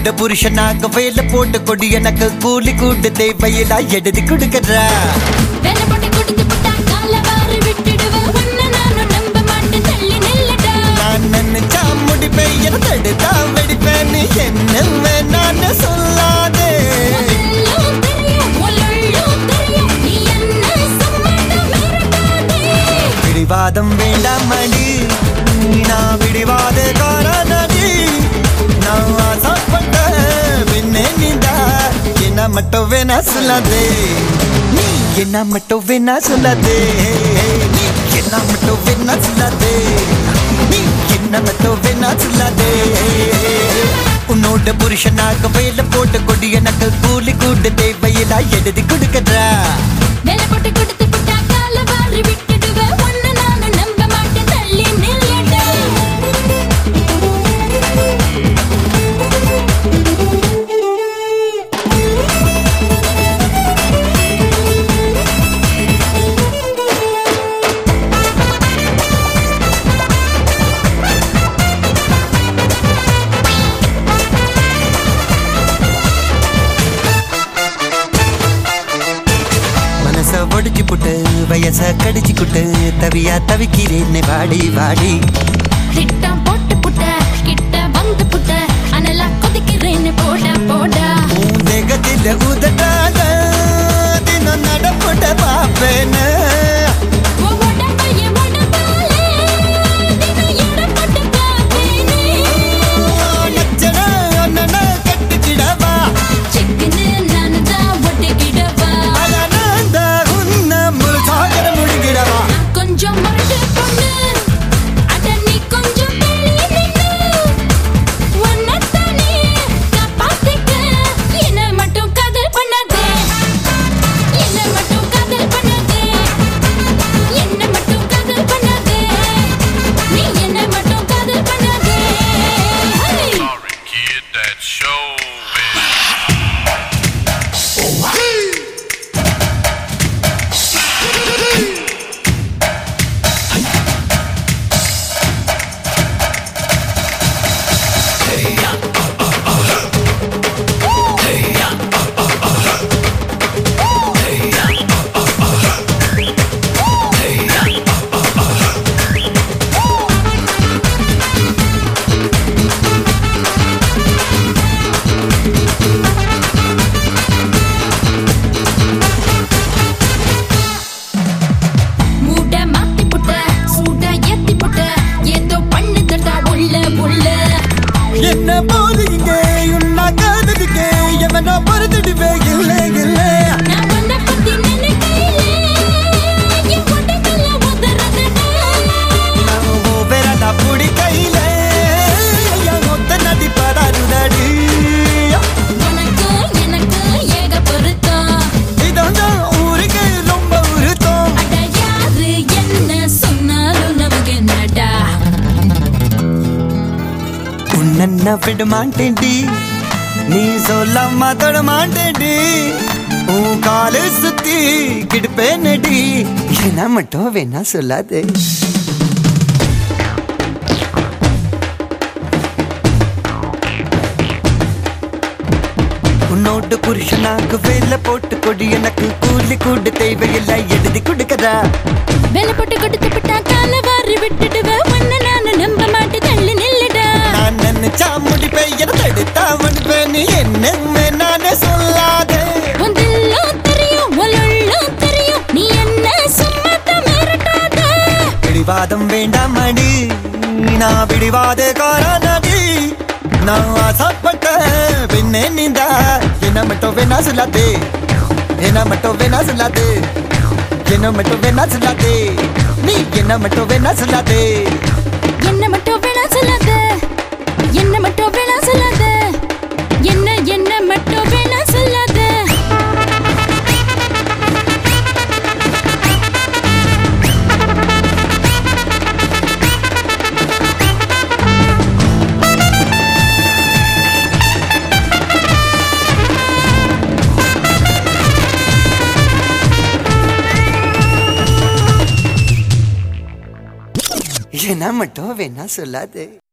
உன்னோட புருஷனாக வேலை போட்டு கொடி எனக்கு கூலி கூட்டு தேவையில்லா எழுதி கொடுக்கற நான் நினைச்சா முடிப்பேன் என தடுத்தா வெடிப்பேன் என்ன வேணான்னு சொல்லாதே பிடிவாதம் வேண்டாம் மடி நான் பிடிவாத காரணி நான் ஆசைப்பட்ட பின்னே நீந்தா என்ன மட்டும் வேணா சொல்லாதே நீ என்ன மட்டும் வேணா சொல்லாதே நீ என்ன மட்டும் வேணா சொல்லாதே நீ என்ன மட்டும் வேணா சொல்லாதே உன்னோட புருஷனாக வேலை போட்டு கொடி எனக்கு கூலி கூட்டு தேவையில்லா எழுதி கொடுக்கற ஒடிச்சு புட்டு வயச கடிச்சு குட்டு தவியா தவிக்கிறேன்னு வாடி வாடி திட்டம் போட்டு புட்ட கிட்ட வந்து புட்ட அனலா கொதிக்கிறேன்னு போட போட தேகத்தில் உதட்டாத தினம் நடப்பட பாப்பேன்னு கட்டுக்கிடவா சிக்கனு நானுதான் ஒட்டிக்கிடவா கொஞ்சம் மறந்து பொண்ணு அட நீ கொஞ்சம் தள்ளி நின்னு உன்னத்தானே காப்பாத்திக்க என்ன மட்டும் காதல் பண்ணாதே என்ன மட்டும் காதல் பண்ணாதே என்ன மட்டும் காதல் பண்ணாதே நீ என்ன மட்டும் காதல் பண்ணாதே Sorry kid, that's showbiz. என்ன போது இங்கே உன்னா காதலிக்கே எவனோ பொறுத்துடுவே இல்லை இல்லை நான் உன்னை பத்தி நினைக்கையிலே என் கொட்டைக்குள்ள உதறதுடா வேறடா புடி கையில என் ஒத்த நதி படாதுடடி உனக்கு எனக்கு ஏக பொருத்தம் இதான் ஊருக்கு ரொம்ப உருத்தம் அட யாரு என்ன சொன்னாலும் நமக்கு என்னடா உன்ன விட மாட்டேன்டி நீ சொல்லாம தொட மாட்டேன்டி உன் காலு சுத்தி கிடுப்பேனடி என்ன மட்டும் வேணா சொல்லாதே உன்னோட புருஷனாக வேலை போட்டு கொடி எனக்கு கூலி கூட்டு தேவையில்லை எழுதி கொடுக்கறா வேலை போட்டு கொடுத்து விட்டா கால வாரி விட்டுடுவ உன்னை நானு நம்ப மாட்டேன் தள்ளி நில்லுடா நான் நினைச்சா முடிப்பேன் என தடுத்தா முடிப்பேன் நீ என்ன நானே சொல்லாதே உந்தெல்லாம் தெரியும் உலெல்லாம் தெரியும் நீ என்ன சும்மாத்த மிரட்டாத பிடிவாதம் வேண்டாம் அடி நான் பிடிவாத காரணி நான் ஆசைப்பட்ட பின்னே நீந்தா என்ன மட்டும் வேணா சொல்லாதே என்ன மட்டும் வேணா சொல்லாதே என்ன மட்டும் வேணா சொல்லாதே நீ என்ன மட்டும் வேணா சொல்லாதே என்ன மட்டும் வேணா சொல்லாத என்ன மட்டும் வேணா சொல்லாத என்ன மட்டும் வேணா சொல்லாத என்ன மட்டும் வேணா சொல்லாதே.